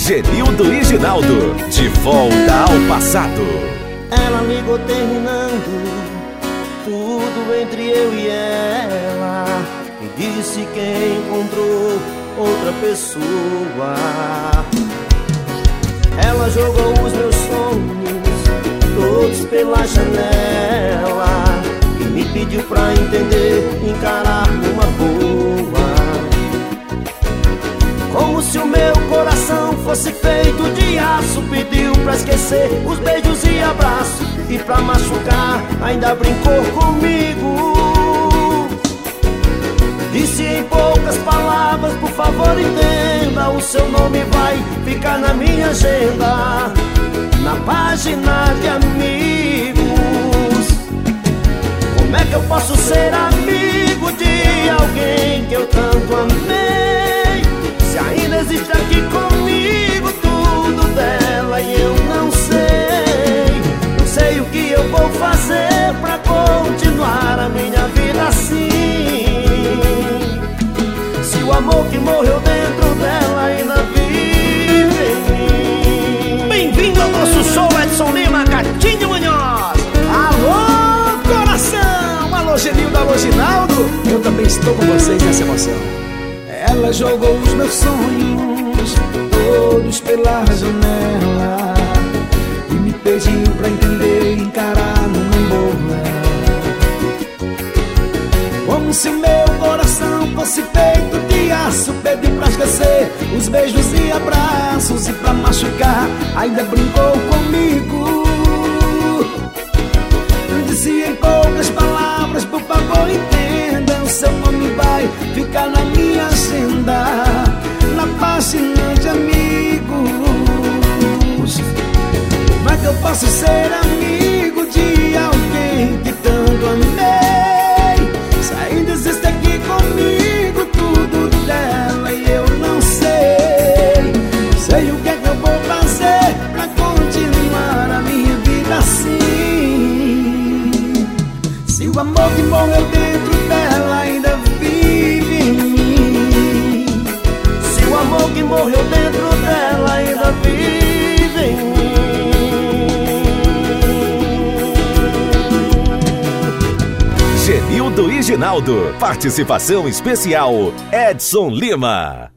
Genildo e Ginaldo, de volta ao passado. Ela ligou terminando tudo entre eu e ela, e disse que encontrou outra pessoa. Ela jogou os meus sonhos todos pela janela e me pediu pra entender, encarar numa boa. Como se o meu coração fosse feito de aço, pediu pra esquecer os beijos e abraços, e pra machucar ainda brincou comigo. Disse em poucas palavras, por favor entenda, o seu nome vai ficar na minha agenda, na página de amigos. Como é que eu posso ser amigo de alguém que eu tanto amei, se ainda existe aqui comigo tudo dela e eu não sei? Não sei o que eu vou fazer pra continuar a minha vida assim, se o amor que morreu dentro dela ainda vive em mim. Bem-vindo ao nosso show, Edson Lima, Gatinho Munhoz. Alô, coração! Alô, Genildo, alô, Ginaldo. Eu também estou com vocês nessa emoção. Ela jogou os meus sonhos todos pela janela e me pediu pra entender, encarar numa boa. Como se meu coração fosse feito de aço, pedi pra esquecer os beijos e abraços, e pra machucar ainda brincou comigo. Disse em poucas palavras, por favor entenda, o seu nome vai ficar na minha agenda, na página de amigos. Como é que eu posso ser amigo de alguém que tanto amei, se ainda existe aqui comigo tudo dela e eu não sei? Não sei o que é que eu vou fazer pra continuar a minha vida assim, se o amor que morreu dentro dela ainda vive em mim, se o amor que morreu dentro dela ainda vive em mim. Genildo e Ginaldo, participação especial Edson Lima.